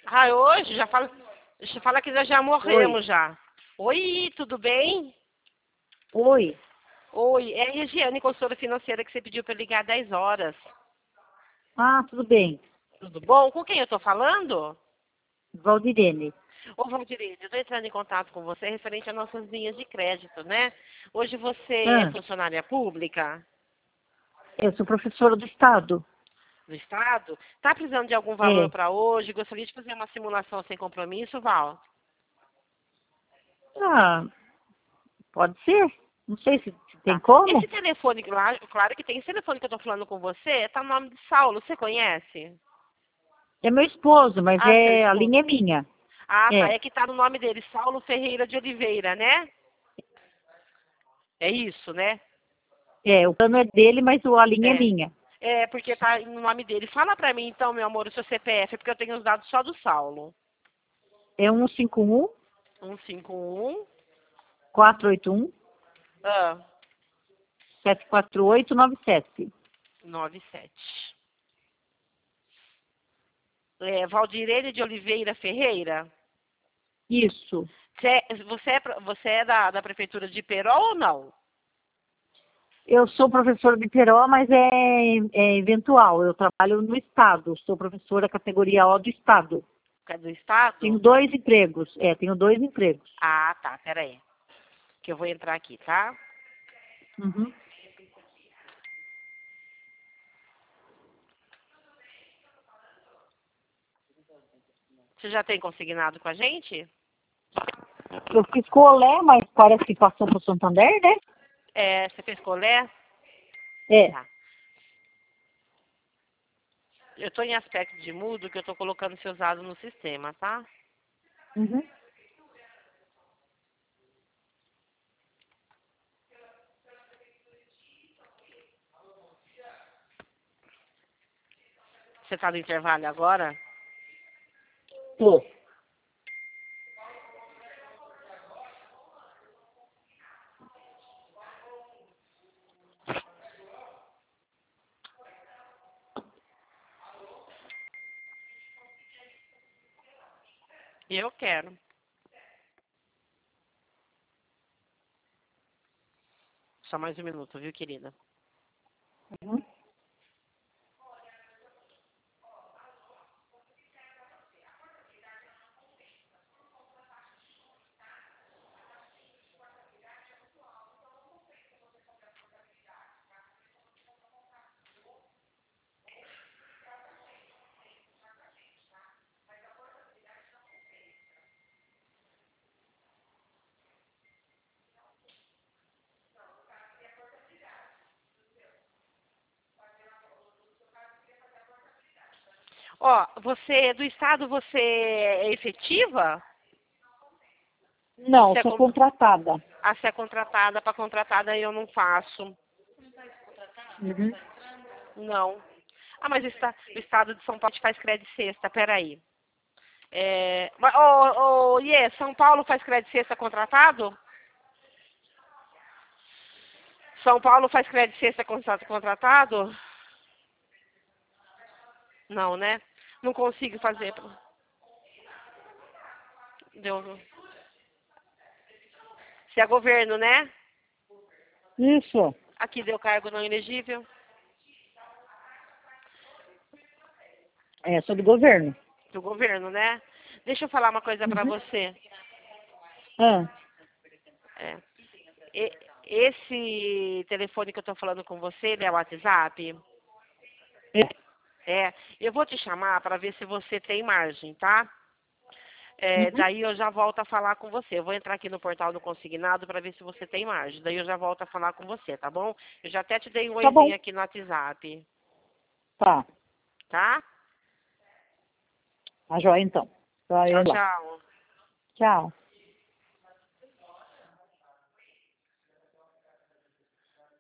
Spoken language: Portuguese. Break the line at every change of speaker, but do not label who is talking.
Ah, hoje já fala que nós já
Oi.
morremos já. Oi, tudo bem?
Oi.
Oi, é a Regiane, consultora financeira, que você pediu para ligar às 10 horas.
Ah, tudo bem.
Tudo bom? Com quem eu estou falando?
Valdirene.
Ô, Valdirene, eu estou entrando em contato com você referente às nossas linhas de crédito, né? Hoje você é
Ah,
funcionária pública
eu sou professora do Estado.
do Estado? Está precisando de algum valor
É.
para hoje? Gostaria de fazer uma simulação sem compromisso, Val?
Ah, pode ser. Não sei se tem
Tá.
como.
Esse telefone, claro que tem. Esse telefone que eu estou falando com você, tá no nome de Saulo. Você conhece?
É meu esposo, mas
Ah, seu
a
esposo.
linha é minha.
Ah, tá.
É.
É que tá no nome dele, Saulo Ferreira de Oliveira, né? É isso, né?
É, o plano é dele, mas a linha é
É.
minha.
É, porque tá no nome dele. Fala pra mim, então, meu amor, o seu CPF, porque eu tenho os dados só do Saulo.
É 151
151
481
ah,
74897.
97. É, Valdirene de Oliveira Ferreira.
Isso.
Você é da prefeitura de Perol ou não?
Eu sou professora de Peró, mas é eventual. Eu trabalho no Estado. Sou professora categoria O do Estado.
É do
Tenho
estado?
2 empregos. Tenho 2 empregos.
Ah, tá, peraí. Que eu vou entrar aqui, tá?
Uhum.
Você já tem consignado com a gente?
Eu fiz colé, mas parece que passou para o Santander, né?
É, você fez colé?
É.
Tá. Eu estou em aspecto de mudo que eu estou colocando seus dados no sistema, tá?
Uhum.
Você está no intervalo agora?
Tô.
Eu quero. Só mais um minuto, viu, querida?
Uhum.
Ó, você, do estado, você é efetiva?
Não,
Você é,
sou contratada.
você é contratada, para contratada eu não faço.
Uhum.
Não. Ah, mas o estado de São Paulo te faz crédito sexta, peraí. É, mas, São Paulo faz crédito sexta contratado? São Paulo faz crédito sexta contratado? Não, né? Não consigo fazer. Deu. Se é governo, né?
Isso.
Aqui deu cargo não elegível.
Sou do governo.
Do governo, né? Deixa eu falar uma coisa pra
Uhum.
você.
Ah,
É, esse telefone que eu tô falando com você, ele é o WhatsApp?
é.
É. Eu vou te chamar para ver se você tem margem, tá? É,
Uhum.
daí eu já volto a falar com você. Eu vou entrar aqui no portal do consignado para ver se você tem margem. Daí eu já volto a falar com você, tá bom? Eu já até te dei um
Tá bom.
oizinho aqui no WhatsApp,
Tá.
tá?
Tá joia, então. Vai
Tchau,
lá.
tchau.
Tchau.